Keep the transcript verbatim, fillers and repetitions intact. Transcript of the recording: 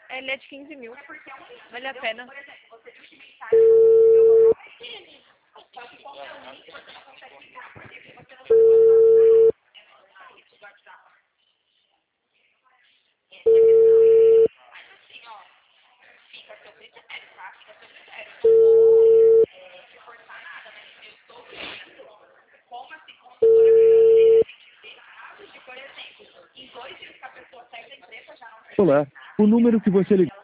Ele é de quinze mil. Vale a pena. Olá, o número que você ligou.